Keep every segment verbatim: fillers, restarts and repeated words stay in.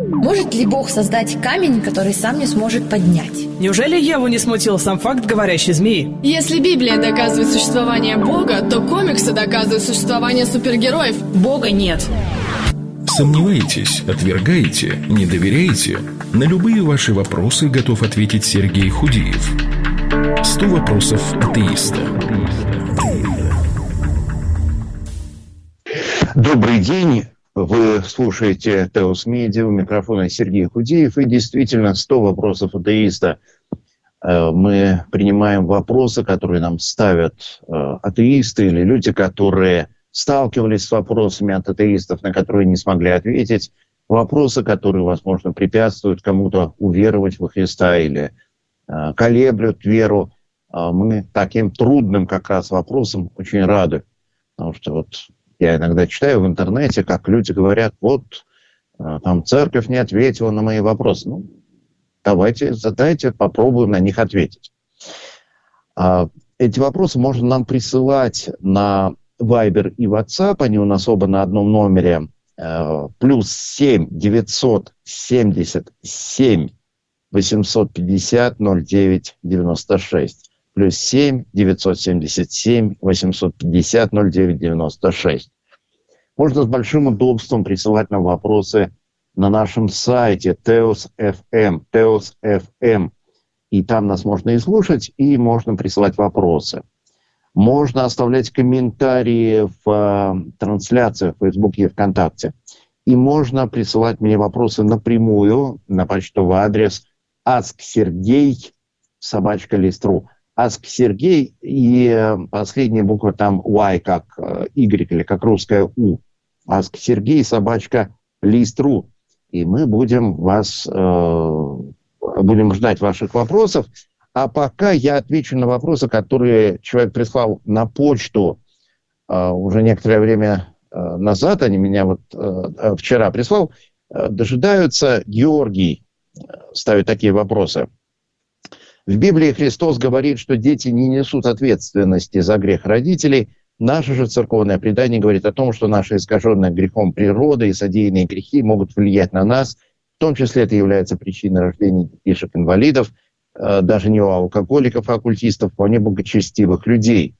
Может ли Бог создать камень, который сам не сможет поднять? Неужели Еву не смутил сам факт говорящей змеи? Если Библия доказывает существование Бога, то комиксы доказывают существование супергероев. Бога нет. Сомневаетесь, отвергаете, не доверяете? На любые ваши вопросы готов ответить Сергей Худиев. сто вопросов атеиста. Добрый день. Вы слушаете Теос Медиа, у микрофона Сергей Худиев. И действительно, сто вопросов атеиста. Мы принимаем вопросы, которые нам ставят атеисты или люди, которые сталкивались с вопросами от атеистов, на которые не смогли ответить. Вопросы, которые, возможно, препятствуют кому-то уверовать во Христа или колеблют веру. Мы таким трудным как раз вопросам очень рады. Потому что вот я иногда читаю в интернете, как люди говорят, вот там церковь не ответила на мои вопросы. Ну, давайте, задайте, попробуем на них ответить. Эти вопросы можно нам присылать на Viber и WhatsApp. Они у нас оба на одном номере. Плюс семь девятьсот семьдесят семь восемьсот пятьдесят ноль девять девяносто шесть. Плюс семь девятьсот семьдесят семь восемьсот пятьдесят ноль девять девяносто шесть. Можно с большим удобством присылать нам вопросы на нашем сайте Теос точка эф эм, Теос точка эф эм. И там нас можно и слушать, и можно присылать вопросы. Можно оставлять комментарии в э, трансляциях в Фейсбуке и ВКонтакте. И можно присылать мне вопросы напрямую на почтовый адрес ask sergey собака лист точка ру. ask Сергей и последняя буква там Y, как Y или как русская U. ask Сергей собачка лист точка ру. И мы будем вас, э, будем ждать ваших вопросов. А пока я отвечу на вопросы, которые человек прислал на почту э, уже некоторое время э, назад. Они меня вот э, вчера прислал. Э, дожидаются. Георгий э, ставит такие вопросы. В Библии Христос говорит, что дети не несут ответственности за грех родителей. Наше же церковное предание говорит о том, что наша искаженная грехом природа и содеянные грехи могут влиять на нас. В том числе это является причиной рождения детишек-инвалидов, даже не у алкоголиков, а оккультистов, вполне благочестивых людей.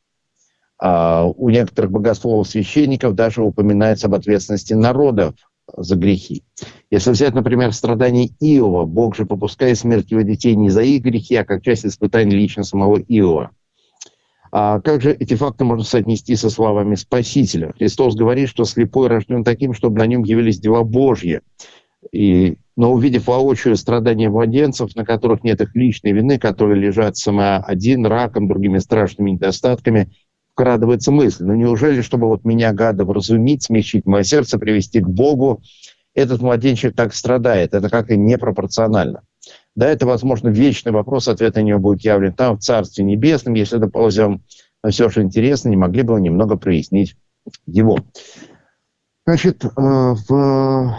У некоторых богословов-священников даже упоминается об ответственности народов за грехи. Если взять, например, страдания Иова, Бог же попускает смерть его детей не за их грехи, а как часть испытаний лично самого Иова. А как же эти факты можно соотнести со словами Спасителя? Христос говорит, что слепой рожден таким, чтобы на нем явились дела Божьи. И, но увидев воочию страдания младенцев, на которых нет их личной вины, которые лежат самоодин, раком, другими страшными недостатками, вкрадывается мысль, ну неужели, чтобы вот меня, гада, вразумить, смягчить мое сердце, привести к Богу, этот младенчик так страдает? Это как-то непропорционально. Да, это, возможно, вечный вопрос, ответ на него будет явлен там, в Царстве Небесном. Если доползем на все, что интересно, не могли бы вы немного прояснить его. Значит, в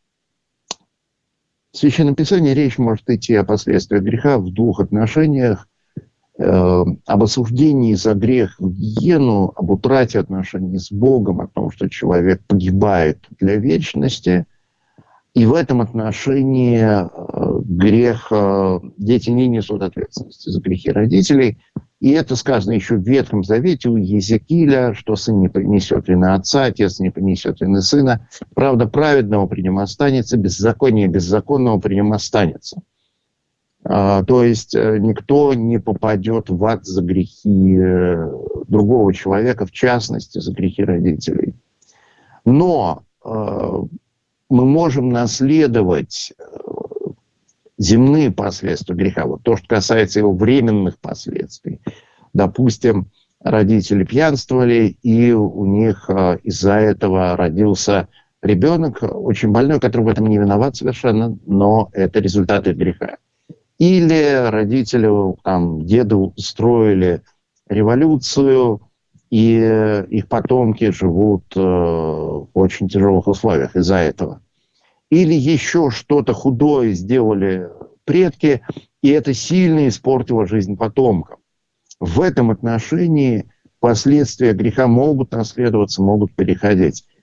Священном Писании речь может идти о последствиях греха в двух отношениях. Об осуждении за грех в гиену, об утрате отношений с Богом, о том, что человек погибает для вечности. И в этом отношении грех, дети не несут ответственности за грехи родителей. И это сказано еще в Ветхом Завете у Иезекииля, что сын не понесет вины отца, отец не понесет вины сына. Правда праведного при нем останется, беззаконие беззаконного при нем останется. А, то есть никто не попадет в ад за грехи другого человека, в частности, за грехи родителей. Но э, мы можем наследовать земные последствия греха. Вот то, что касается его временных последствий. Допустим, родители пьянствовали, и у них э, из-за этого родился ребенок, очень больной, который в этом не виноват совершенно, но это результаты греха. Или родители, там, деды устроили революцию, и их потомки живут э, в очень тяжелых условиях из-за этого. Или еще что-то худое сделали предки, и это сильно испортило жизнь потомкам. В этом отношении последствия греха могут наследоваться, могут переходить.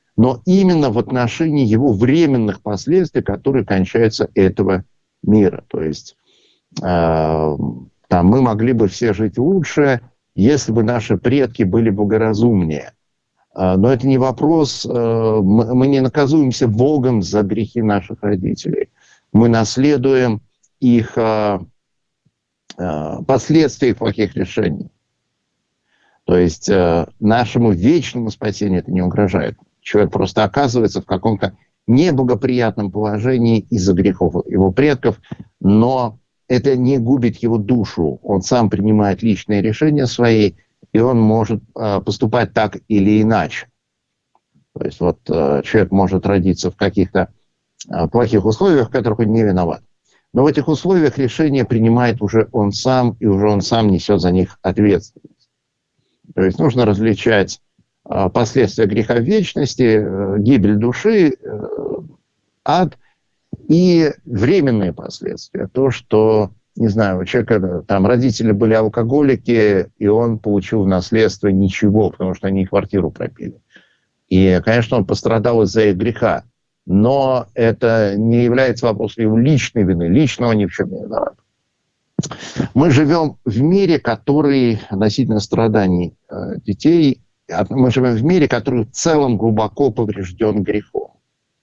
но именно в отношении его временных последствий, которые кончаются этого мира. То есть э, там, мы могли бы все жить лучше, если бы наши предки были благоразумнее. Э, но это не вопрос, э, мы, мы не наказуемся Богом за грехи наших родителей. Мы наследуем их э, э, последствия плохих решений. То есть э, нашему вечному спасению это не угрожает. Человек просто оказывается в каком-то неблагоприятном положении из-за грехов его предков, но это не губит его душу. Он сам принимает личные решения свои, и он может э, поступать так или иначе. То есть вот э, человек может родиться в каких-то э, плохих условиях, в которых он не виноват. Но в этих условиях решение принимает уже он сам, и уже он сам несет за них ответственность. То есть нужно различать э, последствия греха в вечности, э, гибель души, э, ад и временные последствия. То, что, не знаю, у человека, там, родители были алкоголики, и он получил в наследство ничего, потому что они квартиру пропили. И, конечно, он пострадал из-за их греха. Но это не является вопросом его личной вины. Лично он ни в чем не виноват. Мы живем в мире, который относительно страданий э, детей, мы живем в мире, который в целом глубоко поврежден грехом.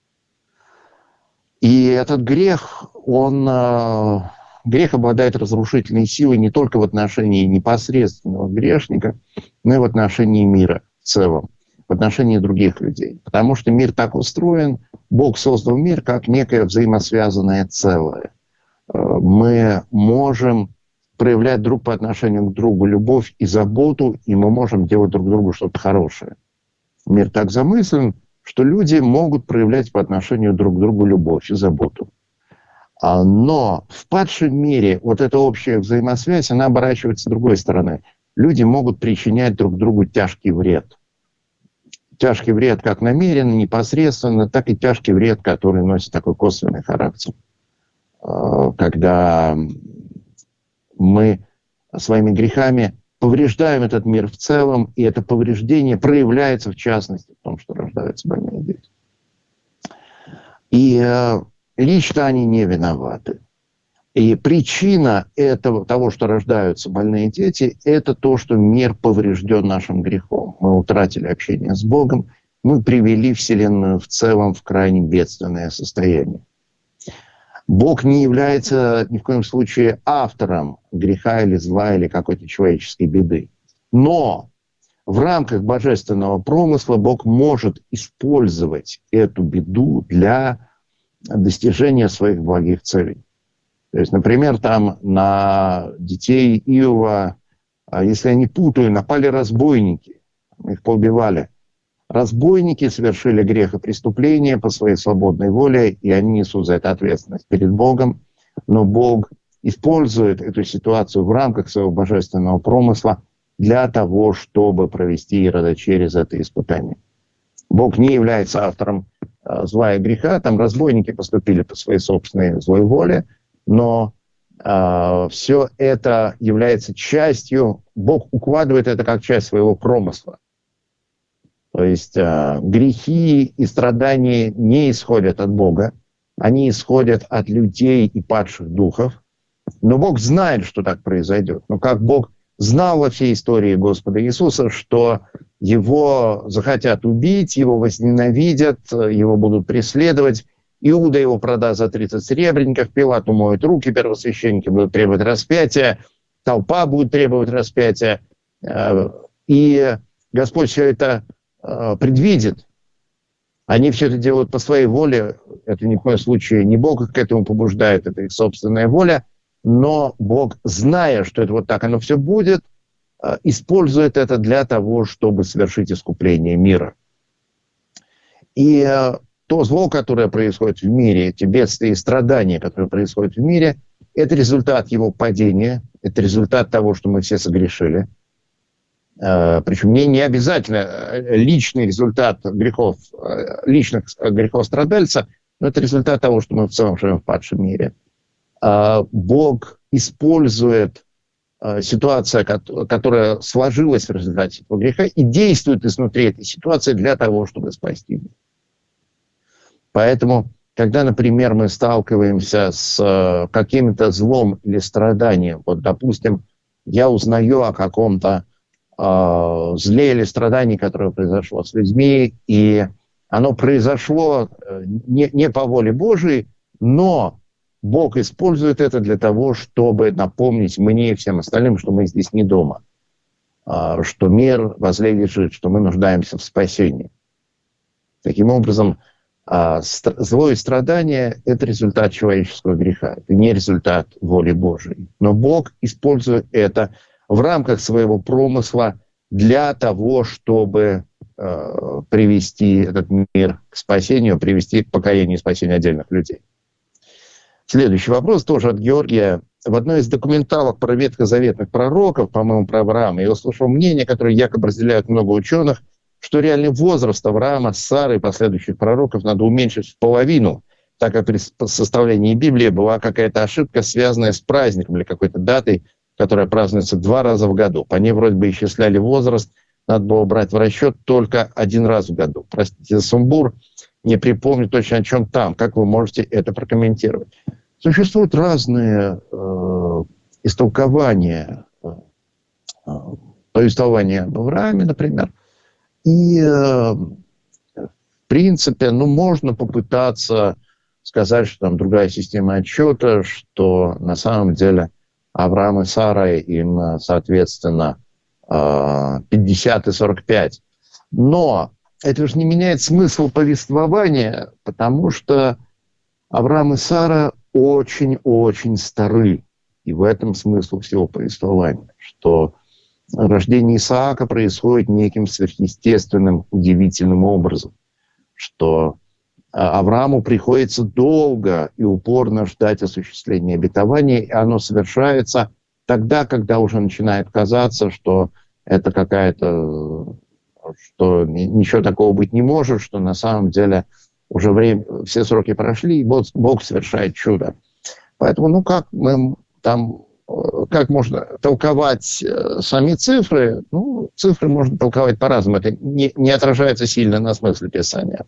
И этот грех, он, э, грех обладает разрушительной силой не только в отношении непосредственного грешника, но и в отношении мира в целом, в отношении других людей. Потому что мир так устроен, Бог создал мир как некое взаимосвязанное целое. Мы можем проявлять друг по отношению к другу любовь и заботу, и мы можем делать друг другу что-то хорошее. Мир так замыслен, что люди могут проявлять по отношению друг к другу любовь и заботу. Но в падшем мире вот эта общая взаимосвязь, она оборачивается с другой стороны. Люди могут причинять друг другу тяжкий вред. Тяжкий вред как намеренно, непосредственно, так и тяжкий вред, который носит такой косвенный характер. Когда мы своими грехами повреждаем этот мир в целом, и это повреждение проявляется в частности в том, что рождаются больные дети. И лично они не виноваты. И причина этого, того, что рождаются больные дети, это то, что мир поврежден нашим грехом. Мы утратили общение с Богом, мы привели Вселенную в целом в крайне бедственное состояние. Бог не является ни в коем случае автором греха или зла, или какой-то человеческой беды. Но в рамках божественного промысла Бог может использовать эту беду для достижения своих благих целей. То есть, например, там на детей Иова, если я не путаю, напали разбойники, их поубивали. Разбойники совершили грех и преступление по своей свободной воле, и они несут за это ответственность перед Богом. Но Бог использует эту ситуацию в рамках своего божественного промысла для того, чтобы провести Ирода через это испытание. Бог не является автором э, зла и греха. Там разбойники поступили по своей собственной злой воле, но э, все это является частью, Бог укладывает это как часть своего промысла. То есть э, грехи и страдания не исходят от Бога, они исходят от людей и падших духов. Но Бог знает, что так произойдет. Но как Бог знал во всей истории Господа Иисуса, что его захотят убить, его возненавидят, его будут преследовать, Иуда его продаст за тридцать серебряников, Пилат умоет руки, первосвященники будут требовать распятия, толпа будет требовать распятия. И Господь все это предвидит. Они все это делают по своей воле. Это ни в коем случае не Бог их к этому побуждает, это их собственная воля. Но Бог, зная, что это вот так оно все будет, использует это для того, чтобы совершить искупление мира. И то зло, которое происходит в мире, эти бедствия и страдания, которые происходят в мире, это результат его падения, это результат того, что мы все согрешили. Причем не, не обязательно личный результат грехов, личных грехов страдальца, но это результат того, что мы в целом живем в падшем мире. Бог использует ситуация, которая сложилась в результате этого греха, и действует изнутри этой ситуации для того, чтобы спасти мир. Поэтому, когда, например, мы сталкиваемся с каким-то злом или страданием, вот, допустим, я узнаю о каком-то э, зле или страдании, которое произошло с людьми, и оно произошло не, не по воле Божией, но Бог использует это для того, чтобы напомнить мне и всем остальным, что мы здесь не дома, э, что мир возле лежит, что мы нуждаемся в спасении. Таким образом, э, зло и страдание – это результат человеческого греха, это не результат воли Божией. Но Бог использует это в рамках своего промысла для того, чтобы э, привести этот мир к спасению, привести к покаянию и спасению отдельных людей. Следующий вопрос тоже от Георгия. В одной из документалок про ветхозаветных пророков, по-моему, про Авраама, я услышал мнение, которое якобы разделяют много ученых, что реальный возраст Авраама, Сары и последующих пророков надо уменьшить в половину, так как при составлении Библии была какая-то ошибка, связанная с праздником или какой-то датой, которая празднуется два раза в году. По ней вроде бы исчисляли возраст, надо было брать в расчет только один раз в году. Простите за сумбур, не припомню точно, о чем там. Как вы можете это прокомментировать? Существуют разные э, истолкования э, повествования об Аврааме, например. И, э, в принципе, ну, можно попытаться сказать, что там другая система отчета, что на самом деле Авраам и Сара, им, соответственно, э, пятьдесят и сорок пять. Но это же не меняет смысл повествования, потому что Авраам и Сара очень-очень стары. И в этом смысл всего повествования, что рождение Исаака происходит неким сверхъестественным, удивительным образом, что Аврааму приходится долго и упорно ждать осуществления обетования, и оно совершается тогда, когда уже начинает казаться, что это какая-то, что ничего такого быть не может, что на самом деле уже время, все сроки прошли, и Бог, Бог совершает чудо. Поэтому, ну как мы там, как можно толковать э, сами цифры? Ну, цифры можно толковать по-разному. Это не, не отражается сильно на смысле Писания.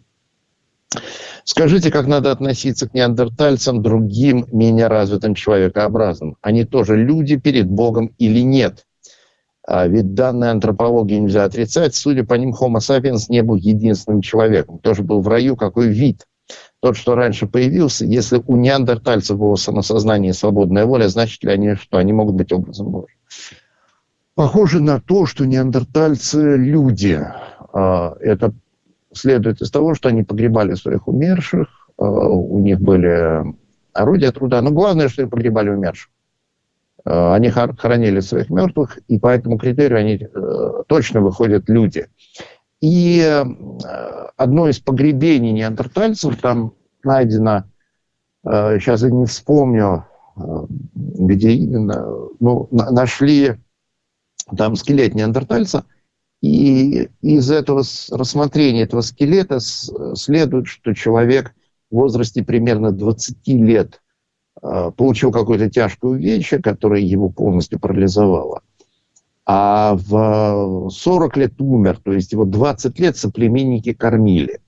Скажите, как надо относиться к неандертальцам, другим, менее развитым человекообразным? Они тоже люди перед Богом или нет? А ведь данные антропологии нельзя отрицать. Судя по ним, Homo sapiens не был единственным человеком. Тоже был в раю, какой вид. Тот, что раньше появился, если у неандертальцев было самосознание и свободная воля, значит ли они, что они могут быть образом Божьим? Похоже на то, что неандертальцы – люди. Это следует из того, что они погребали своих умерших, у них были орудия труда, но главное, что они погребали умерших. Они хоронили своих мертвых, и по этому критерию они точно выходят люди. И одно из погребений неандертальцев, там найдено, сейчас я не вспомню, где именно, ну, нашли там скелет неандертальца, и из этого рассмотрения этого скелета следует, что человек в возрасте примерно двадцати лет получил какое-то тяжкое увечье, которое его полностью парализовало. А в сорок лет умер, то есть его двадцать лет соплеменники кормили.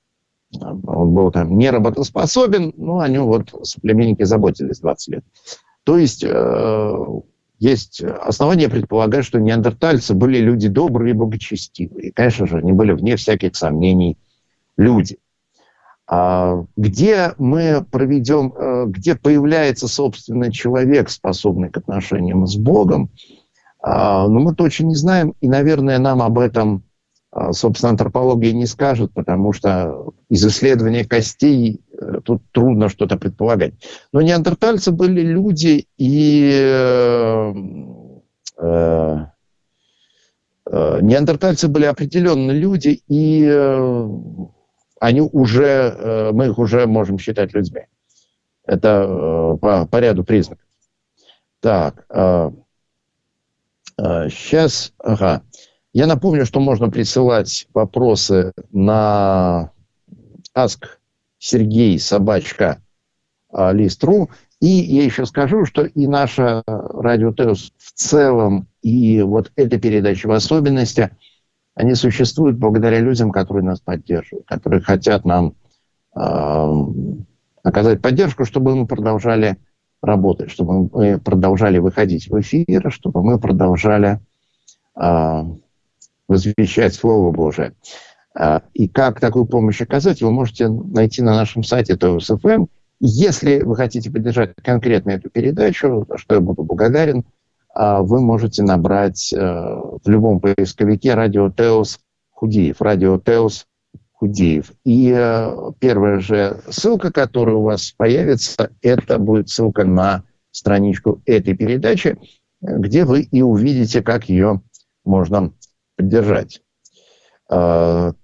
Он был там не работоспособен, но о нем вот соплеменники заботились двадцать лет. То есть э, есть основания предполагать, что неандертальцы были люди добрые и благочестивые. И, конечно же, они были, вне всяких сомнений, люди. А где мы проведем, где появляется, собственно, человек, способный к отношениям с Богом, но мы точно не знаем, и, наверное, нам об этом, собственно, антропология не скажет, потому что из исследования костей тут трудно что-то предполагать. Но неандертальцы были люди, и э, э, неандертальцы были определенно люди, и э, они уже, мы их уже можем считать людьми. Это по, по ряду признаков. Так, сейчас, ага. Я напомню, что можно присылать вопросы на ask Сергей собачка лист точка ру И я еще скажу, что и наша Радио ТЭОС в целом, и вот эта передача в особенности, они существуют благодаря людям, которые нас поддерживают, которые хотят нам э, оказать поддержку, чтобы мы продолжали работать, чтобы мы продолжали выходить в эфир, чтобы мы продолжали э, возвещать Слово Божие. Э, и как такую помощь оказать, вы можете найти на нашем сайте ТЭОС точка эф эм. Если вы хотите поддержать конкретно эту передачу, за что я буду благодарен, вы можете набрать в любом поисковике «Радио ТЭОС Худиев», «Радио ТЭОС Худиев». И первая же ссылка, которая у вас появится, это будет ссылка на страничку этой передачи, где вы и увидите, как ее можно поддержать. Так.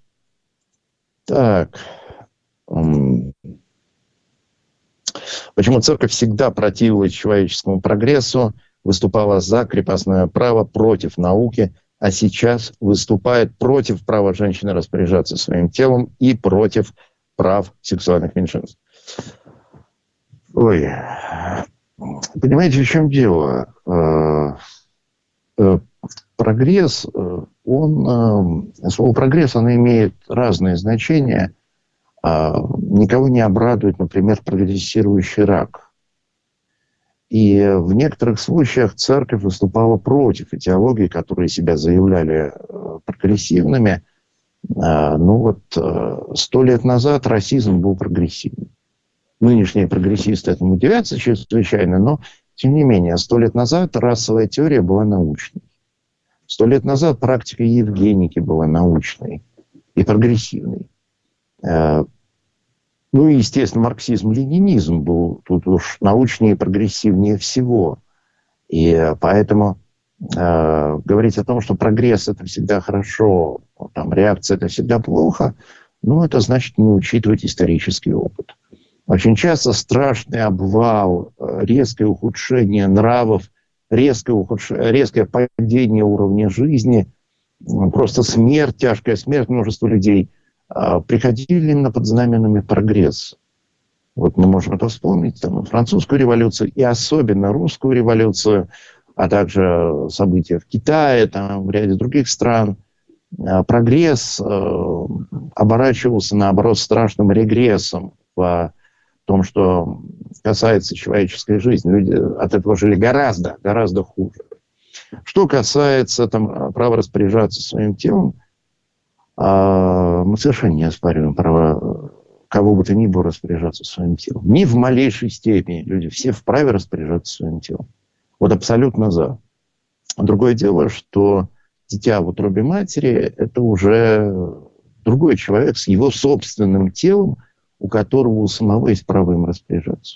Почему церковь всегда противилась человеческому прогрессу, выступала за крепостное право, против науки, а сейчас выступает против права женщины распоряжаться своим телом и против прав сексуальных меньшинств? Ой, понимаете, в чем дело? Прогресс, он, слово прогресс, оно имеет разные значения. Никого не обрадует, например, прогрессирующий рак. И в некоторых случаях церковь выступала против идеологий, которые себя заявляли прогрессивными. Ну вот, сто лет назад расизм был прогрессивным. Нынешние прогрессисты этому удивятся чрезвычайно, но, тем не менее, сто лет назад расовая теория была научной. Сто лет назад практика евгеники была научной и прогрессивной. Ну и, естественно, марксизм-ленинизм был тут уж научнее и прогрессивнее всего. И поэтому э, говорить о том, что прогресс – это всегда хорошо, там, реакция – это всегда плохо, ну, это значит не учитывать исторический опыт. Очень часто страшный обвал, резкое ухудшение нравов, резкое, ухудш... резкое падение уровня жизни, просто смерть, тяжкая смерть множества людей – приходили именно под знаменами прогресса. Вот мы можем это вспомнить, там, французскую революцию и особенно русскую революцию, а также события в Китае, там, в ряде других стран. Прогресс э, оборачивался, наоборот, страшным регрессом в том, что касается человеческой жизни. Люди от этого жили гораздо, гораздо хуже. Что касается там, права распоряжаться своим телом, мы совершенно не оспариваем право кого бы то ни было распоряжаться своим телом. Ни в малейшей степени. Люди все вправе распоряжаться своим телом. Вот абсолютно за. Другое дело, что дитя в утробе матери – это уже другой человек с его собственным телом, у которого у самого есть право им распоряжаться.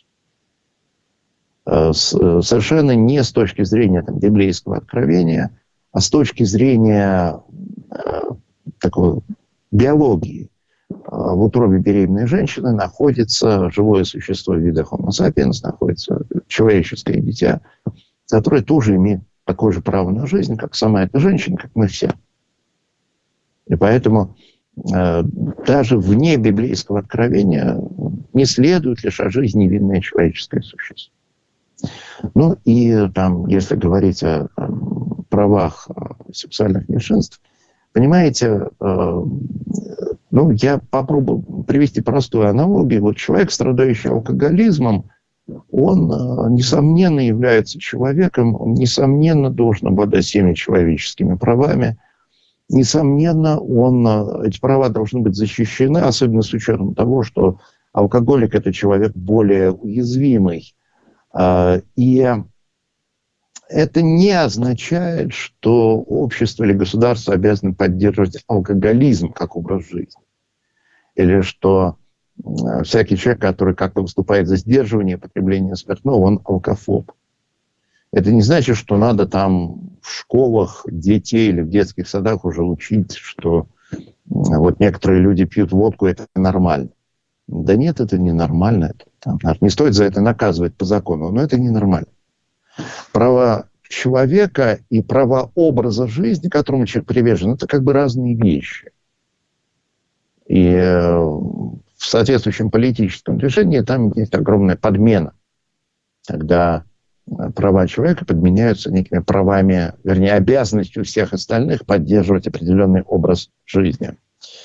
Совершенно не с точки зрения там, библейского откровения, а с точки зрения такой биологии. В утробе беременной женщины находится живое существо вида Homo sapiens, находится человеческое дитя, которое тоже имеет такое же право на жизнь, как сама эта женщина, как мы все. И поэтому э, даже вне библейского откровения не следует лишать жизни невинное человеческое существо. Ну и там, если говорить о там, правах сексуальных меньшинств, понимаете, э, ну, я попробую привести простую аналогию. Вот человек, страдающий алкоголизмом, он, э, несомненно, является человеком, он, несомненно, должен обладать всеми человеческими правами. Несомненно, он, э, эти права должны быть защищены, особенно с учетом того, что алкоголик – это человек более уязвимый. Э, и это не означает, что общество или государство обязаны поддерживать алкоголизм как образ жизни. Или что всякий человек, который как-то выступает за сдерживание потребления спиртного, он алкофоб. Это не значит, что надо там в школах детей или в детских садах уже учить, что вот некоторые люди пьют водку, это нормально. Да нет, это не нормально. Это, там, не стоит за это наказывать по закону, но это ненормально. Права человека и права образа жизни, к которому человек привержен, это как бы разные вещи. И в соответствующем политическом движении там есть огромная подмена когда права человека подменяются некими правами, вернее, обязанностью всех остальных поддерживать определенный образ жизни.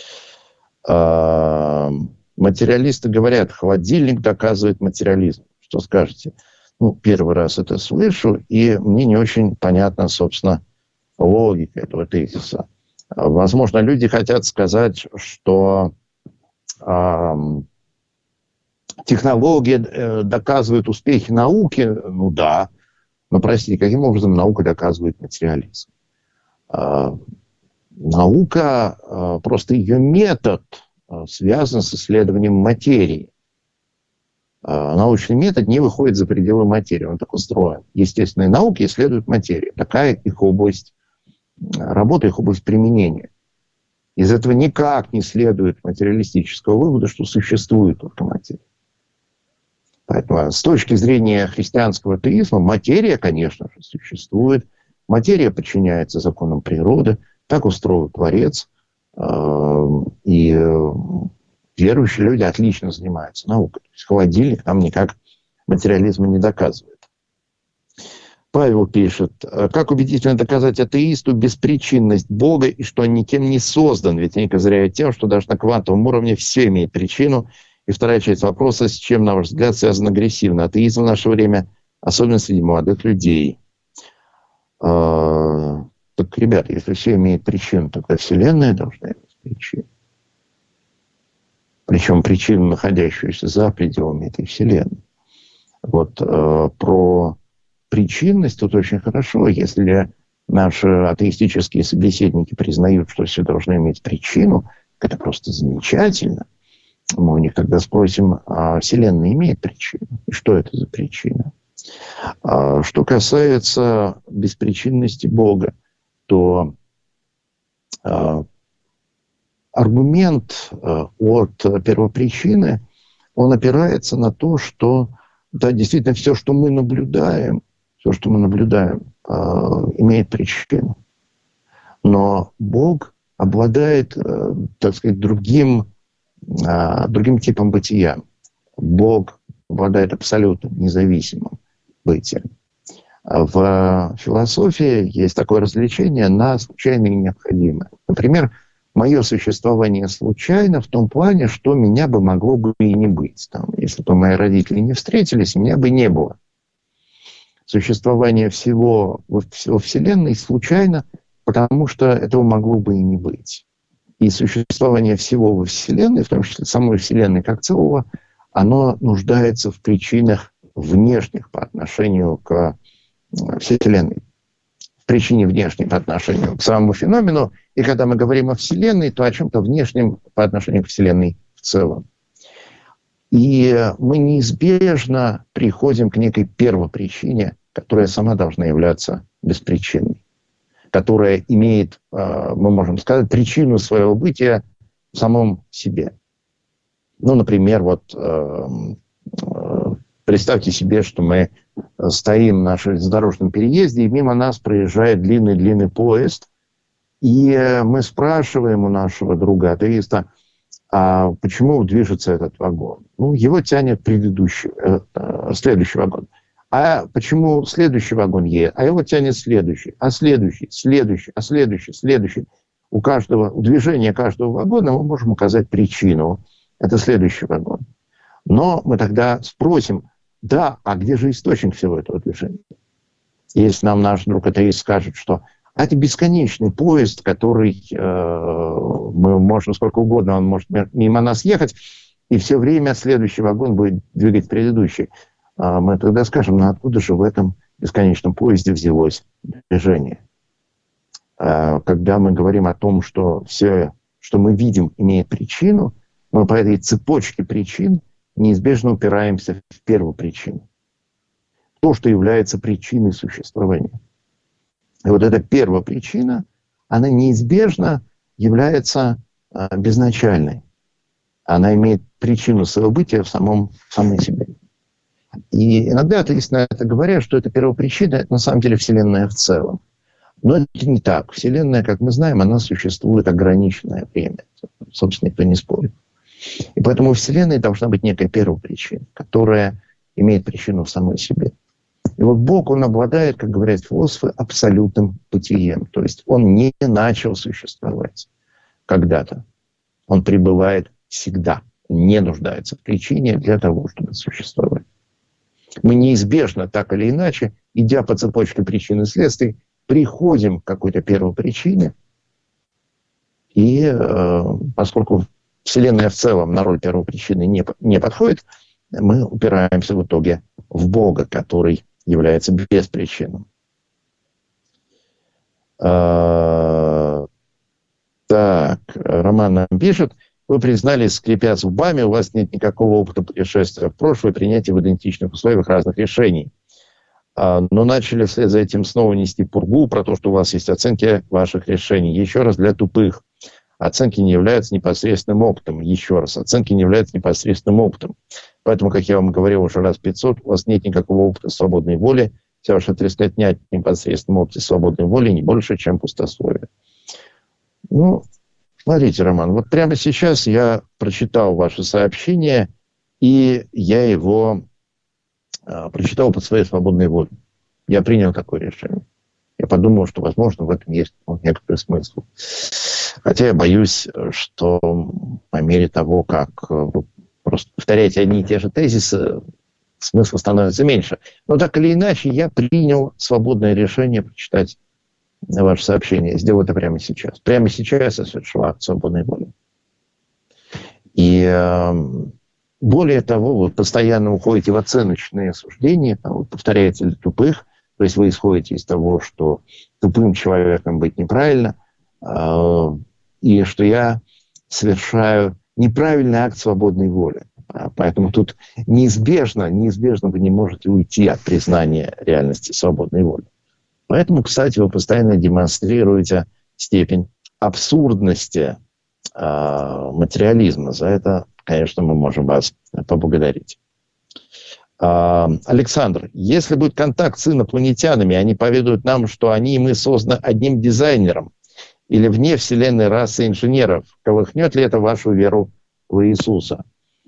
Материалисты говорят, холодильник доказывает материализм. Что скажете? Ну, первый раз это слышу, и мне не очень понятна, собственно, логика этого тезиса. Возможно, люди хотят сказать, что э, технология э, доказывает успехи науки. Ну да, но простите, каким образом наука доказывает материализм? Э, наука, э, просто ее метод э, связан с исследованием материи. Э, научный метод не выходит за пределы материи, он так устроен. Естественные науки исследуют материю. Такая их область работы, их область применения. Из этого никак не следует материалистического вывода, что существует только материя. Поэтому с точки зрения христианского атеизма материя, конечно же, существует. Материя подчиняется законам природы. Так устроил Творец. И верующие люди отлично занимаются наукой. То есть холодильник нам никак материализма не доказывает. Павел пишет, как убедительно доказать атеисту беспричинность Бога и что он никем не создан, ведь они козыряют тем, что даже на квантовом уровне все имеет причину. И вторая часть вопроса, с чем, на ваш взгляд, связан агрессивный атеизм в наше время, особенно среди молодых людей. А, так, ребята, если все имеет причину, тогда Вселенная должна иметь причину. Причем причину, находящуюся за пределами этой Вселенной. Вот а, про... Причинность тут очень хорошо, если наши атеистические собеседники признают, что все должно иметь причину, это просто замечательно. Мы у них тогда спросим, а Вселенная имеет причину? И что это за причина? А что касается беспричинности Бога, то а, аргумент а, от первопричины, он опирается на то, что да, действительно все, что мы наблюдаем, все, что мы наблюдаем, э, имеет причину. Но Бог обладает, э, так сказать, другим, э, другим типом бытия. Бог обладает абсолютно независимым бытием. В философии есть такое развлечение на случайное и необходимое. Например, мое существование случайно в том плане, что меня бы могло бы и не быть. Там, если бы мои родители не встретились, меня бы не было. Существование всего во Вселенной случайно, потому что этого могло бы и не быть. И существование всего во Вселенной, в том числе самой Вселенной как целого, оно нуждается в причинах внешних по отношению к Вселенной. В причине внешней по отношению к самому феномену. И когда мы говорим о Вселенной, то о чем-то внешнем по отношению к Вселенной в целом. И мы неизбежно приходим к некой первопричине, которая сама должна являться беспричинной, которая имеет, мы можем сказать, причину своего бытия в самом себе. Ну, например, вот представьте себе, что мы стоим на железнодорожном переезде, и мимо нас проезжает длинный-длинный поезд, и мы спрашиваем у нашего друга-атеиста, а почему движется этот вагон? Ну, его тянет предыдущий, э, э, следующий вагон. А почему следующий вагон едет? А его тянет следующий, а следующий, следующий, а следующий, следующий. У каждого, у движения каждого вагона мы можем указать причину. Это следующий вагон. Но мы тогда спросим, да, а где же источник всего этого движения? Если нам наш друг атеист скажет, что а это бесконечный поезд, который э, мы можем сколько угодно, он может мимо нас ехать, и все время следующий вагон будет двигать предыдущий. А мы тогда скажем, ну откуда же в этом бесконечном поезде взялось движение? А когда мы говорим о том, что все, что мы видим, имеет причину, мы по этой цепочке причин неизбежно упираемся в первую причину. То, что является причиной существования. И вот эта первая причина, она неизбежно является а, безначальной. Она имеет причину своего бытия в самом, в самой себе. И иногда атеисты на это говорят, что эта первопричина, это на самом деле Вселенная в целом. Но это не так. Вселенная, как мы знаем, она существует ограниченное время. Собственно, никто не спорит. И поэтому у Вселенной должна быть некая первопричина, которая имеет причину в самой себе. И вот Бог, он обладает, как говорят философы, абсолютным бытием. То есть он не начал существовать когда-то. Он пребывает всегда. Не нуждается в причине для того, чтобы существовать. Мы неизбежно, так или иначе, идя по цепочке причин и следствий, приходим к какой-то первопричине. И э, поскольку Вселенная в целом на роль первопричины не, не подходит, мы упираемся в итоге в Бога, который является беспричинным. А, так, Роман нам пишет: вы признались, скрипя зубами, у вас нет никакого опыта путешествия в прошлое, принятия в идентичных условиях разных решений. А, но начали вслед за этим снова нести пургу про то, что у вас есть оценки ваших решений. Еще раз, для тупых. Оценки не являются непосредственным опытом. Еще раз, оценки не являются непосредственным опытом. Поэтому, как я вам говорил уже раз пятьсот, у вас нет никакого опыта свободной воли. Вся ваша трескотня в непосредственном опыте свободной воли не больше, чем пустословие. Ну, смотрите, Роман, вот прямо сейчас я прочитал ваше сообщение, и я его а, прочитал по своей свободной воле. Я принял такое решение. Я подумал, что, возможно, в этом есть ну, некоторый смысл. Хотя я боюсь, что по мере того, как вы просто повторяете одни и те же тезисы, смысла становится меньше. Но так или иначе, я принял свободное решение прочитать ваше сообщение. Сделаю это прямо сейчас. Прямо сейчас я совершил акт свободной воли. И э, более того, вы постоянно уходите в оценочные суждения, там, вы повторяете для тупых, то есть вы исходите из того, что тупым человеком быть неправильно, э, и что я совершаю неправильный акт свободной воли. Поэтому тут неизбежно, неизбежно вы не можете уйти от признания реальности свободной воли. Поэтому, кстати, вы постоянно демонстрируете степень абсурдности э, материализма. За это, конечно, мы можем вас поблагодарить. Э, Александр, если будет контакт с инопланетянами, они поведают нам, что они и мы созданы одним дизайнером или вне вселенной расы инженеров. Колыхнет ли это вашу веру в Иисуса?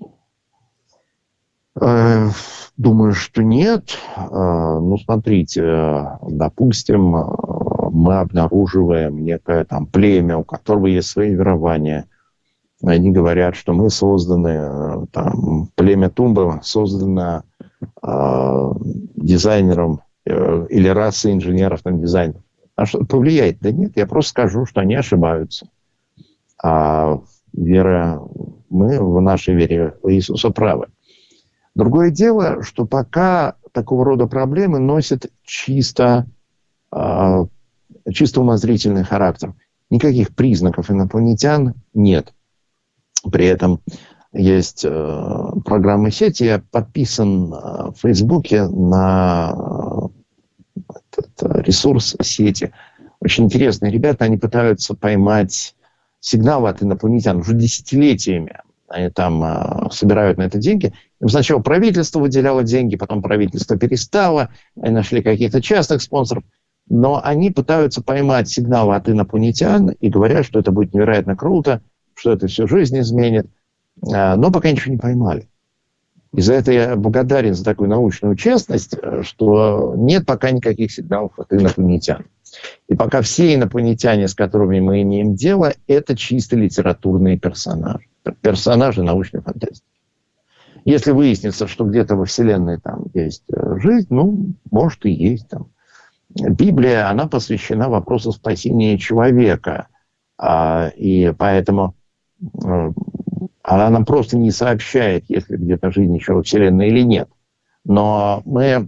Думаю, что нет. Ну, смотрите, допустим, мы обнаруживаем некое там племя, у которого есть свои верования. Они говорят, что мы созданы, там, племя Тумба создано э, дизайнером э, или расой инженеров на дизайнеров. А что повлияет? Да нет, я просто скажу, что они ошибаются. А вера, мы в нашей вере в Иисуса правы. Другое дело, что пока такого рода проблемы носят чисто, э, чисто умозрительный характер. Никаких признаков инопланетян нет. При этом есть э, программы сети. Я подписан э, в Фейсбуке на э, этот ресурс сети. Очень интересные ребята. Они пытаются поймать сигналы от инопланетян уже десятилетиями. Они там э, собирают на это деньги. Им сначала правительство выделяло деньги, потом правительство перестало. Они нашли каких-то частных спонсоров. Но они пытаются поймать сигналы от инопланетян и говорят, что это будет невероятно круто, что это всю жизнь изменит. Э, но пока ничего не поймали. И за это я благодарен за такую научную честность, что нет пока никаких сигналов от инопланетян. И пока все инопланетяне, с которыми мы имеем дело, это чисто литературные персонажи. Персонажи научной фантастики. Если выяснится, что где-то во Вселенной там есть жизнь, ну, может и есть там. Библия, она посвящена вопросу спасения человека. И поэтому она нам просто не сообщает, есть ли где-то жизнь еще во Вселенной или нет. Но мы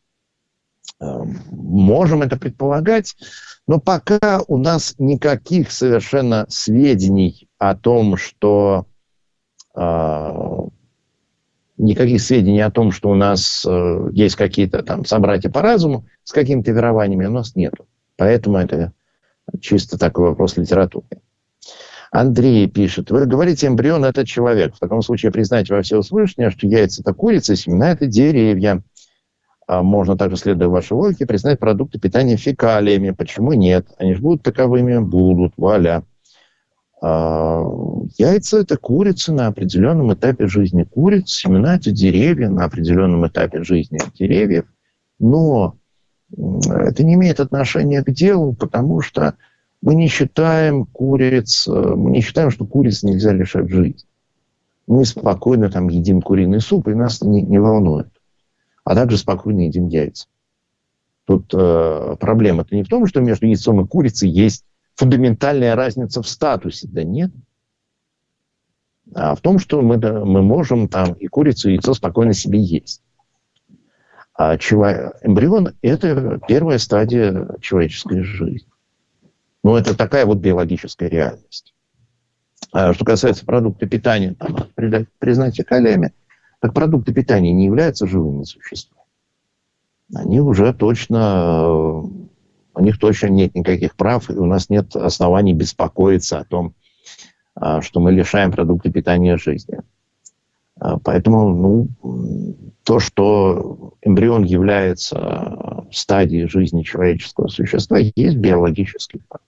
можем это предполагать, но пока у нас никаких совершенно сведений о том, что э, никаких сведений о том, что у нас э, есть какие-то там собратья по разуму с какими-то верованиями, у нас нет. Поэтому это чисто такой вопрос литературы. Андрей пишет: вы говорите, эмбрион – это человек. В таком случае признайте во всеуслышание, что яйца – это курица, семена – это деревья. Можно также, следуя вашей логике, признать продукты питания фекалиями. Почему нет? Они же будут таковыми? Будут. Вуаля. Яйца – это курицы на определенном этапе жизни куриц, семена – это деревья на определенном этапе жизни деревьев. Но это не имеет отношения к делу, потому что мы не считаем куриц, мы не считаем, что куриц нельзя лишать жизни. Мы спокойно там едим куриный суп, и нас не, не волнует. А также спокойно едим яйца. Тут э, проблема-то не в том, что между яйцом и курицей есть фундаментальная разница в статусе. Да нет. А в том, что мы, мы можем там и курицу, и яйцо спокойно себе есть. А чело... эмбрион – это первая стадия человеческой жизни. Ну, это такая вот биологическая реальность. А что касается продуктов питания, там, признать фекалиями, так продукты питания не являются живыми существами. Они уже точно, у них точно нет никаких прав, и у нас нет оснований беспокоиться о том, что мы лишаем продукты питания жизни. Поэтому, ну, то, что эмбрион является стадией жизни человеческого существа, есть биологический факт.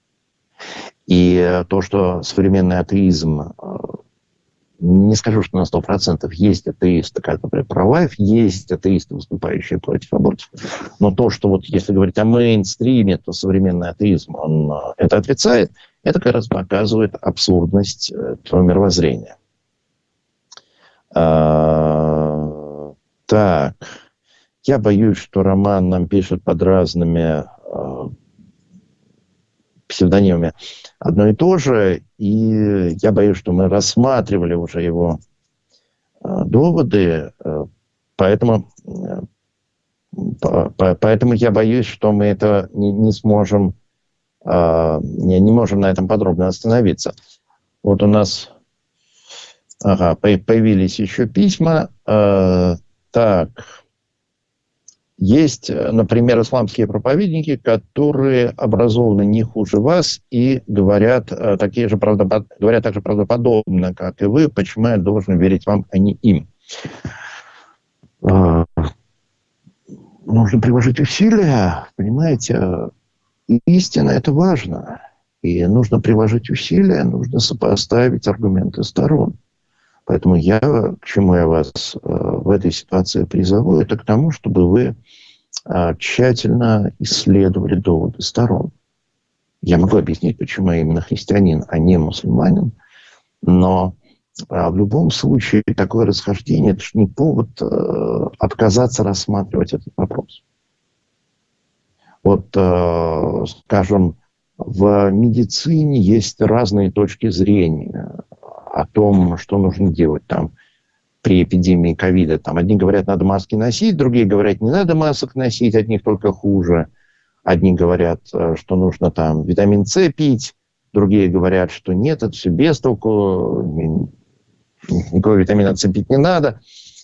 И то, что современный атеизм, не скажу, что на сто процентов есть атеисты, как, например, про-лайф, есть атеисты, выступающие против абортов, но то, что вот если говорить о мейнстриме, то современный атеизм, он это отрицает, это как раз показывает абсурдность этого мировоззрения. А, так, я боюсь, что Роман нам пишет под разными а, псевдонимами одно и то же, и я боюсь, что мы рассматривали уже его а, доводы, а, поэтому, а, по, поэтому я боюсь, что мы это не, не сможем, а, не, не можем на этом подробно остановиться. Вот у нас ага, появились еще письма. А, так, есть, например, исламские проповедники, которые образованы не хуже вас и говорят, такие же правдопод... говорят так же правдоподобно, как и вы. Почему я должен верить вам, а не им? А, нужно приложить усилия, понимаете? Истина – это важно. И нужно приложить усилия, нужно сопоставить аргументы сторон. Поэтому я, к чему я вас э, в этой ситуации призову, это к тому, чтобы вы э, тщательно исследовали доводы сторон. Я могу объяснить, почему я именно христианин, а не мусульманин, но э, в любом случае такое расхождение – это же не повод э, отказаться рассматривать этот вопрос. Вот, э, скажем, в медицине есть разные точки зрения о том, что нужно делать там при эпидемии ковида. Там одни говорят, надо маски носить, другие говорят, не надо масок носить, от них только хуже. Одни говорят, что нужно там витамин С пить, другие говорят, что нет, это все без толку, никакого витамина С пить не надо.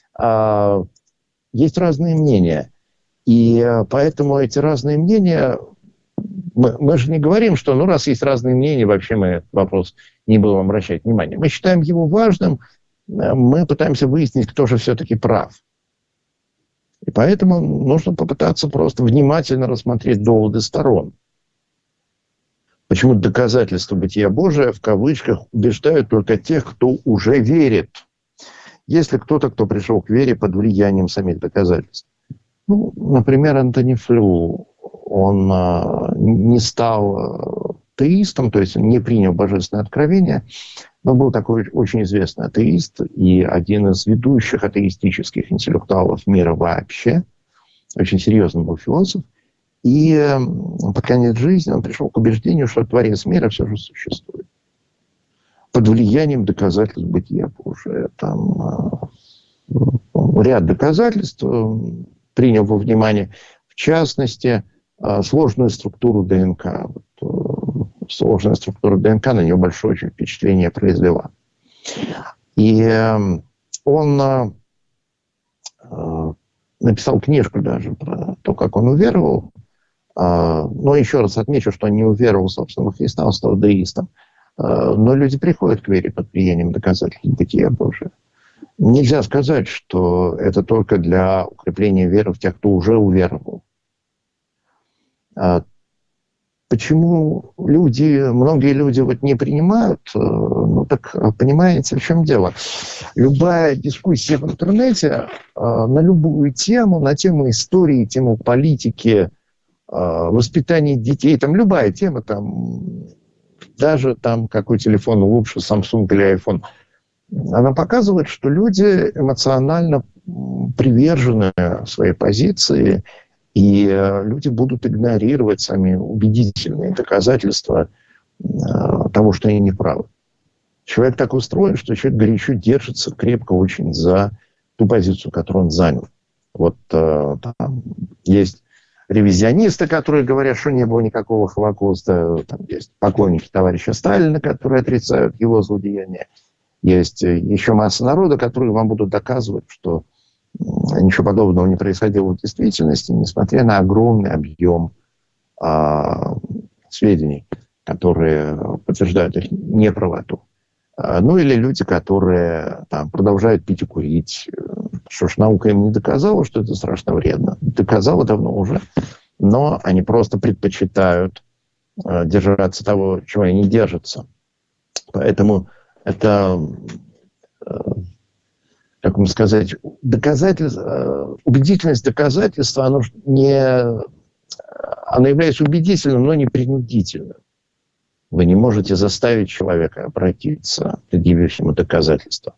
Есть разные мнения. И поэтому эти разные мнения... Мы, мы же не говорим, что ну раз есть разные мнения, вообще мы этот вопрос не будем обращать внимания. Мы считаем его важным, мы пытаемся выяснить, кто же все-таки прав. И поэтому нужно попытаться просто внимательно рассмотреть доводы сторон. Почему доказательства бытия Божия, в кавычках, убеждают только тех, кто уже верит. Если кто-то, кто пришел к вере под влиянием самих доказательств. Ну, например, Антони Флю, он а, не стал теистом, то есть не принял божественное откровение, но был такой очень известный атеист и один из ведущих атеистических интеллектуалов мира вообще. Очень серьезный был философ. И э, под конец жизни он пришел к убеждению, что Творец мира все же существует. Под влиянием доказательств бытия Божия. Там э, ряд доказательств э, принял во внимание, в частности, сложную структуру ДНК. Вот, сложная структура ДНК на него большое очень впечатление произвела. И э, он э, написал книжку даже про то, как он уверовал. Э, но еще раз отмечу, что он не уверовал, собственно, во Христа, он стал деистом. Э, но люди приходят к вере под влиянием доказательств бытия Божия. Нельзя сказать, что это только для укрепления веры в тех, кто уже уверовал. почему люди, многие люди вот не принимают, ну так понимаете, в чем дело. Любая дискуссия в интернете на любую тему, на тему истории, тему политики, воспитания детей, там любая тема, там даже там какой телефон лучше, Samsung или iPhone, она показывает, что люди эмоционально привержены своей позиции, и люди будут игнорировать сами убедительные доказательства того, что они не правы. Человек так устроен, что человек горячо держится крепко очень за ту позицию, которую он занял. Вот там есть ревизионисты, которые говорят, что не было никакого Холокоста. Там есть поклонники товарища Сталина, которые отрицают его злодеяния. Есть еще масса народа, которые вам будут доказывать, что ничего подобного не происходило в действительности, несмотря на огромный объем а, сведений, которые подтверждают их неправоту. А, ну или люди, которые там, продолжают пить и курить. Что ж, наука им не доказала, что это страшно вредно. Доказала давно уже. Но они просто предпочитают а, держаться того, чего они не держатся. Поэтому это... как вам сказать, доказательство, убедительность доказательства, оно не, оно является убедительным, но не принудительным. Вы не можете заставить человека обратиться, предъявив ему доказательства.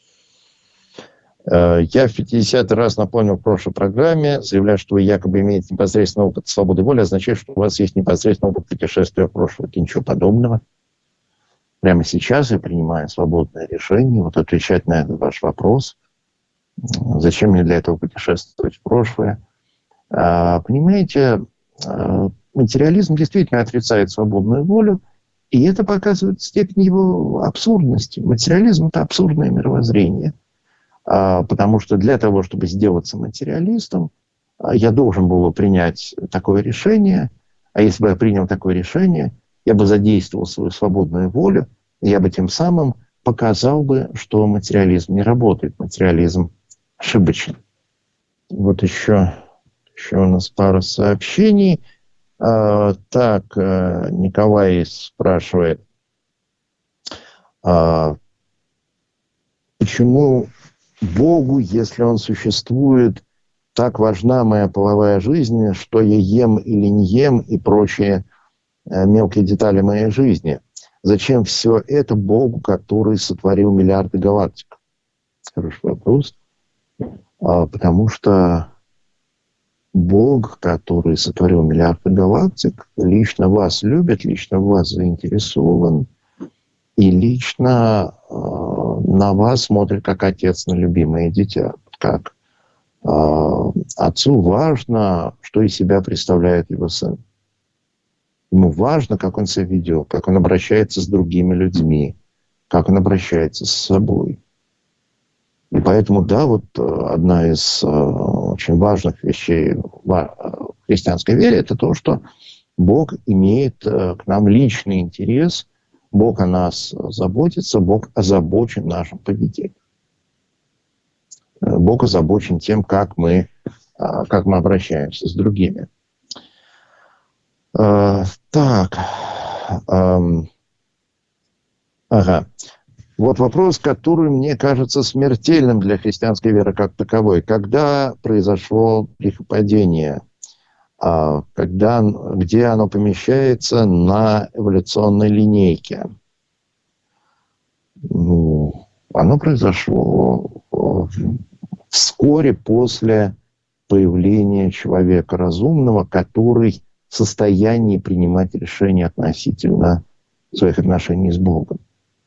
Я в пятидесятый раз напомнил в прошлой программе, заявляю, что вы якобы имеете непосредственный опыт свободы воли, означает, что у вас есть непосредственный опыт путешествия в прошлое. И ничего подобного. Прямо сейчас я принимаю свободное решение, вот отвечать на этот ваш вопрос. Зачем мне для этого путешествовать в прошлое? А, понимаете, материализм действительно отрицает свободную волю, и это показывает степень его абсурдности. Материализм – это абсурдное мировоззрение. А, потому что для того, чтобы сделаться материалистом, я должен был принять такое решение, а если бы я принял такое решение, я бы задействовал свою свободную волю, и я бы тем самым показал бы, что материализм не работает, материализм ошибочен. Вот еще, еще у нас пара сообщений. А, так, Николай спрашивает, а, почему Богу, если Он существует, так важна моя половая жизнь, что я ем или не ем и прочие мелкие детали моей жизни. Зачем все это Богу, который сотворил миллиарды галактик? Хороший вопрос. А, потому что Бог, который сотворил миллиарды галактик, лично вас любит, лично в вас заинтересован, и лично э, на вас смотрит как отец на любимое дитя. Как э, отцу важно, что из себя представляет его сын. Ему важно, как он себя ведет, как он обращается с другими людьми, как он обращается с собой. И поэтому, да, вот одна из э, очень важных вещей в христианской вере – это то, что Бог имеет э, к нам личный интерес, Бог о нас заботится, Бог озабочен нашим поведением. Бог озабочен тем, как мы, э, как мы обращаемся с другими. Uh, так. Um, ага. Вот вопрос, который мне кажется смертельным для христианской веры как таковой. Когда произошло грехопадение? Uh, когда, где оно помещается на эволюционной линейке? Ну, оно произошло вскоре после появления человека разумного, который в состоянии принимать решения относительно своих отношений с Богом.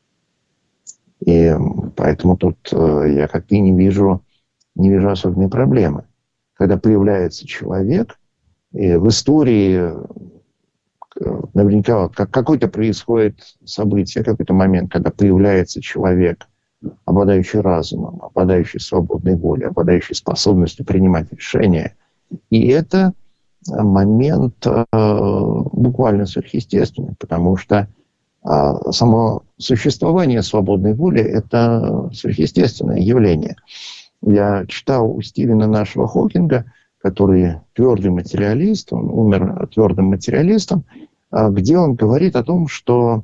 И поэтому тут я как-то не вижу, не вижу особенной проблемы. Когда появляется человек, и в истории наверняка как какое-то происходит событие, какой-то момент, когда появляется человек, обладающий разумом, обладающий свободной волей, обладающий способностью принимать решения. И это момент э, буквально сверхъестественный, потому что э, само существование свободной воли – это сверхъестественное явление. Я читал у Стивена нашего Хокинга, который твердый материалист, он умер твердым материалистом, где он говорит о том, что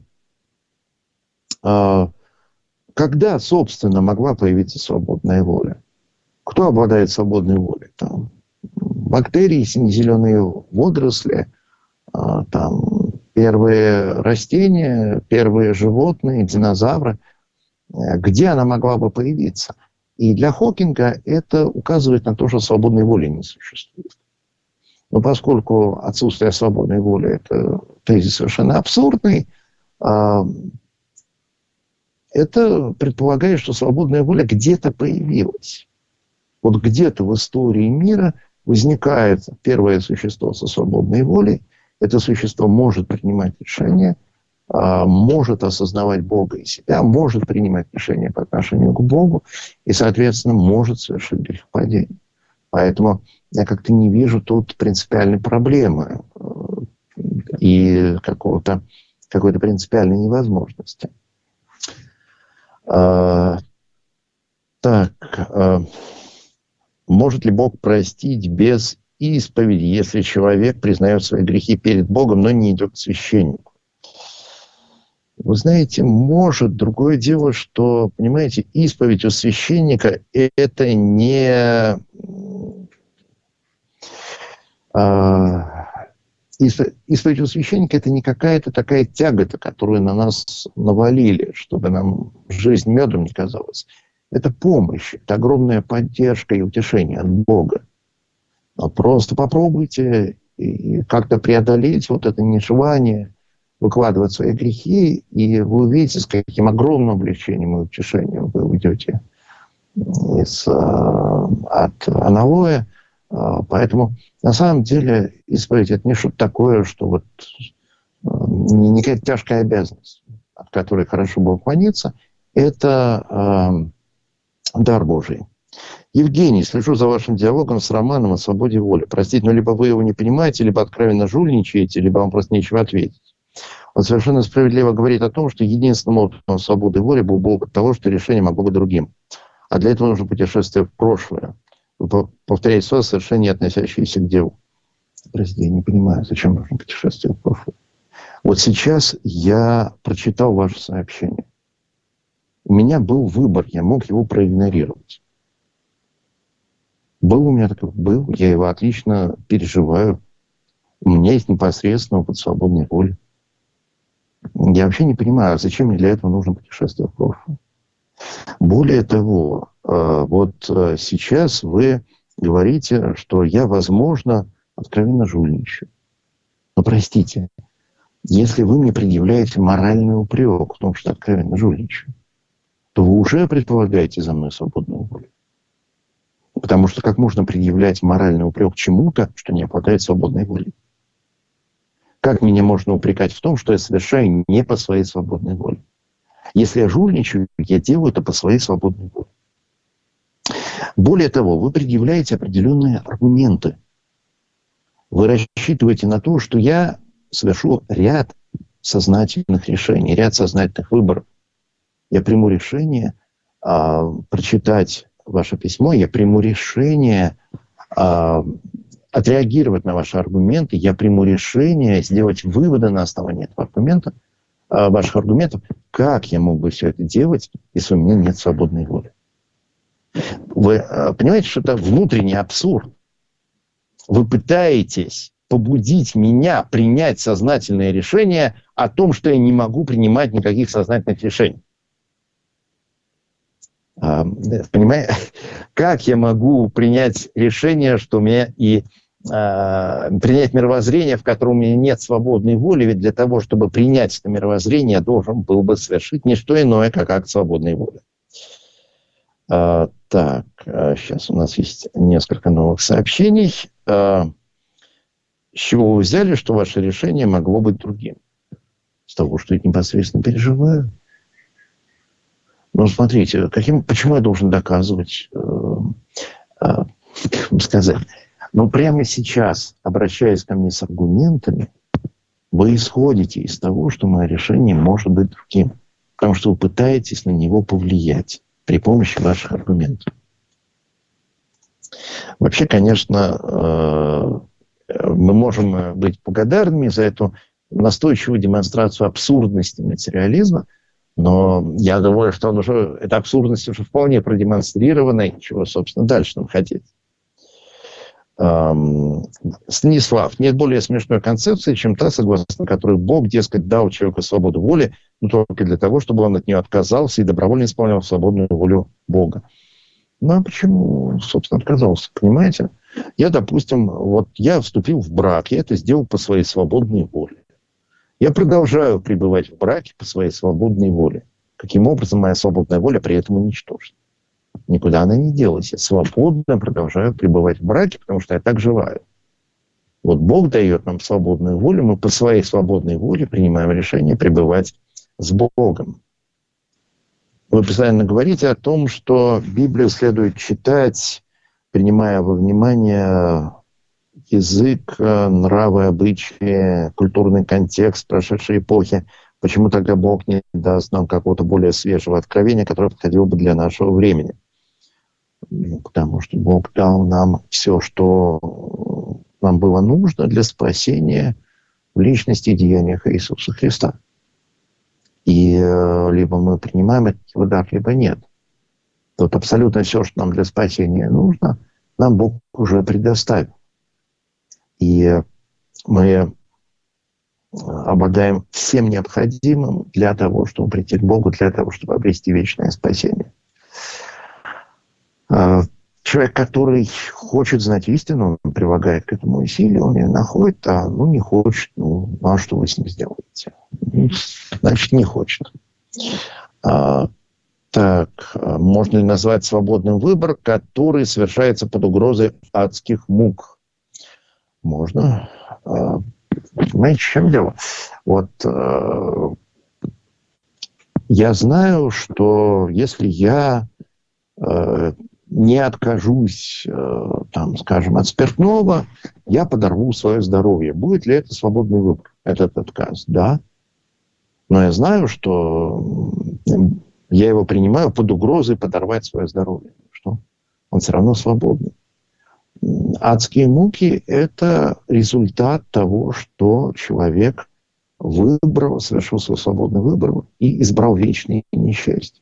когда, собственно, могла появиться свободная воля. Кто обладает свободной волей? Там бактерии, сине-зеленые водоросли, там первые растения, первые животные, динозавры. Где она могла бы появиться? И для Хокинга это указывает на то, что свободной воли не существует. Но поскольку отсутствие свободной воли – это тезис совершенно абсурдный, это предполагает, что свободная воля где-то появилась. Вот где-то в истории мира возникает первое существо со свободной волей. Это существо может принимать решения, может осознавать Бога и себя, может принимать решения по отношению к Богу и, соответственно, может совершить грехопадение. Поэтому я как-то не вижу тут принципиальной проблемы и какого-то, какой-то принципиальной невозможности. А, так, а, может ли Бог простить без исповеди, если человек признает свои грехи перед Богом, но не идет к священнику? Вы знаете, может. Другое дело, что, понимаете, исповедь у священника – это не... А, исповедь у священника – это не какая-то такая тягота, которую на нас навалили, чтобы нам жизнь медом не казалась. Это помощь, это огромная поддержка и утешение от Бога. Но просто попробуйте как-то преодолеть вот это нежелание выкладывать свои грехи, и вы увидите, с каким огромным облегчением и утешением вы уйдете из, от аналоя. Поэтому, на самом деле, исповедь – это не что-то такое, что вот не, не какая-то тяжкая обязанность, от которой хорошо бы уклониться. Это э, дар Божий. Евгений, слежу за вашим диалогом с Романом о свободе воли. Простите, но либо вы его не понимаете, либо откровенно жульничаете, либо вам просто нечего ответить. Он совершенно справедливо говорит о том, что единственным опытом свободы воли был бы опыт того, что решение могло быть другим. А для этого нужно путешествие в прошлое. Вы повторяете слова, совершенно не относящиеся к делу. Простите, я не понимаю, зачем нужно путешествие в прошлое. Вот сейчас я прочитал ваше сообщение. У меня был выбор, я мог его проигнорировать. Был у меня такой, был, я его отлично переживаю. У меня есть непосредственно опыт свободной воли. Я вообще не понимаю, зачем мне для этого нужно путешествие в прошлое. Более того, вот сейчас вы говорите, что я, возможно, откровенно жульничаю. Но простите, если вы мне предъявляете моральный упрек в том, что откровенно жульничаю, то вы уже предполагаете за мной свободную волю. Потому что как можно предъявлять моральный упрек чему-то, что не обладает свободной волей? Как меня можно упрекать в том, что я совершаю не по своей свободной воле? Если я жульничаю, я делаю это по своей свободной воле. Более того, вы предъявляете определенные аргументы. Вы рассчитываете на то, что я совершу ряд сознательных решений, ряд сознательных выборов. Я приму решение э, прочитать ваше письмо, я приму решение э, отреагировать на ваши аргументы, я приму решение сделать выводы на основании этого аргумента, э, ваших аргументов. Как я мог бы все это делать, если у меня нет свободной воли? Вы э, понимаете, что это внутренний абсурд? Вы пытаетесь побудить меня принять сознательное решение о том, что я не могу принимать никаких сознательных решений. Понимаете, как я могу принять решение, что у меня и э, принять мировоззрение, в котором у меня нет свободной воли, ведь для того, чтобы принять это мировоззрение, я должен был бы совершить не что иное, как акт свободной воли. А, так, сейчас у нас есть несколько новых сообщений. А, с чего вы взяли, что ваше решение могло быть другим? С того, что я непосредственно переживаю. Ну, смотрите, каким, почему я должен доказывать, э, э, как вам сказать, ну, прямо сейчас, обращаясь ко мне с аргументами, вы исходите из того, что мое решение может быть другим, потому что вы пытаетесь на него повлиять при помощи ваших аргументов. Вообще, конечно, э, мы можем быть благодарными за эту настойчивую демонстрацию абсурдности материализма, но я думаю, что он уже, эта абсурдность уже вполне продемонстрирована, и чего, собственно, дальше нам хотеть. Эм, Станислав, нет более смешной концепции, чем та, согласно которой Бог, дескать, дал человеку свободу воли, но только для того, чтобы он от нее отказался и добровольно исполнял свободную волю Бога. Ну, а почему, собственно, отказался, понимаете? Я, допустим, вот я вступил в брак, я это сделал по своей свободной воле. Я продолжаю пребывать в браке по своей свободной воле. Каким образом моя свободная воля при этом уничтожена? Никуда она не делась. Я свободно продолжаю пребывать в браке, потому что я так желаю. Вот Бог дает нам свободную волю, мы по своей свободной воле принимаем решение пребывать с Богом. Вы постоянно говорите о том, что Библию следует читать, принимая во внимание язык, нравы, обычаи, культурный контекст прошедшей эпохи. Почему тогда Бог не даст нам какого-то более свежего откровения, которое подходило бы для нашего времени? Ну, потому что Бог дал нам все, что нам было нужно для спасения в личности и деяниях Иисуса Христа. И э, либо мы принимаем этот дар, либо нет. Вот абсолютно все, что нам для спасения нужно, нам Бог уже предоставил. И мы обладаем всем необходимым для того, чтобы прийти к Богу, для того, чтобы обрести вечное спасение. Человек, который хочет знать истину, он прилагает к этому усилия, он ее находит, а ну, не хочет, ну, а что вы с ним сделаете? Ну, значит, не хочет. А, так, можно ли назвать свободным выбор, который совершается под угрозой адских мук? Можно. А, понимаете, в чем дело? Вот а, я знаю, что если я а, не откажусь, там, скажем, от спиртного, я подорву свое здоровье. Будет ли это свободный выбор, этот отказ? Да. Но я знаю, что я его принимаю под угрозой подорвать свое здоровье. Что? Он все равно свободный. Адские муки – это результат того, что человек выбрал, совершил свой свободный выбор и избрал вечное несчастье.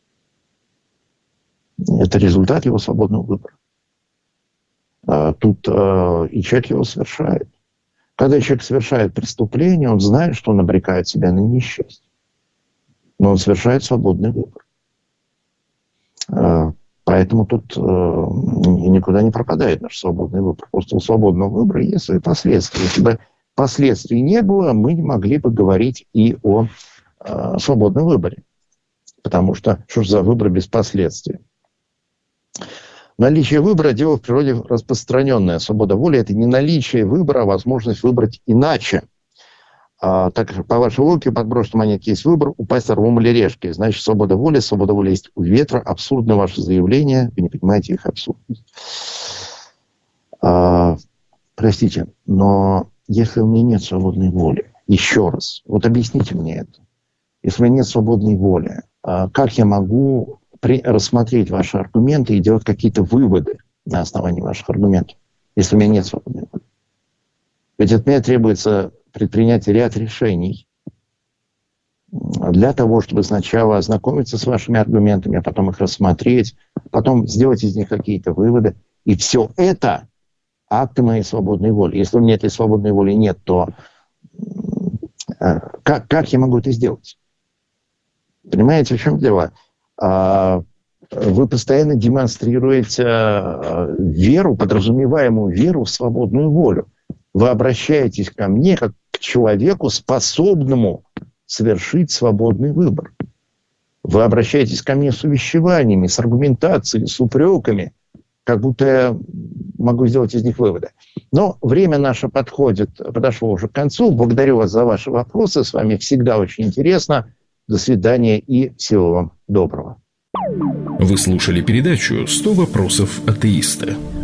Это результат его свободного выбора. А тут а, и человек его совершает. Когда человек совершает преступление, он знает, что он обрекает себя на несчастье. Но он совершает свободный выбор. А, поэтому тут а, никуда не пропадает наш свободный выбор. Просто у свободного выбора есть свои последствия. Если бы последствий не было, мы не могли бы говорить и о а, свободном выборе. Потому что что же за выбор без последствий? Наличие выбора – дело в природе распространенное. Свобода воли – это не наличие выбора, а возможность выбрать иначе. А, так как по вашей логике подброшенной монетки есть выбор, упасть рвом или решкой. Значит, свобода воли, свобода воли есть у ветра. Абсурдно ваше заявление, вы не понимаете их абсурдность. А, простите, но если у меня нет свободной воли, еще раз, вот объясните мне это. Если у меня нет свободной воли, а как я могу При, рассмотреть ваши аргументы и делать какие-то выводы на основании ваших аргументов, если у меня нет свободной воли? Ведь от меня требуется предпринять ряд решений для того, чтобы сначала ознакомиться с вашими аргументами, а потом их рассмотреть, потом сделать из них какие-то выводы. И все это акты моей свободной воли. Если у меня этой свободной воли нет, то э, как, как я могу это сделать? Понимаете, в чем дело? Вы постоянно демонстрируете веру, подразумеваемую веру в свободную волю. Вы обращаетесь ко мне как к человеку, способному совершить свободный выбор. Вы обращаетесь ко мне с увещеваниями, с аргументацией, с упреками, как будто я могу сделать из них выводы. Но время наше подходит, подошло уже к концу. Благодарю вас за ваши вопросы. С вами всегда очень интересно. До свидания и всего вам доброго. Вы слушали передачу «сто вопросов атеиста».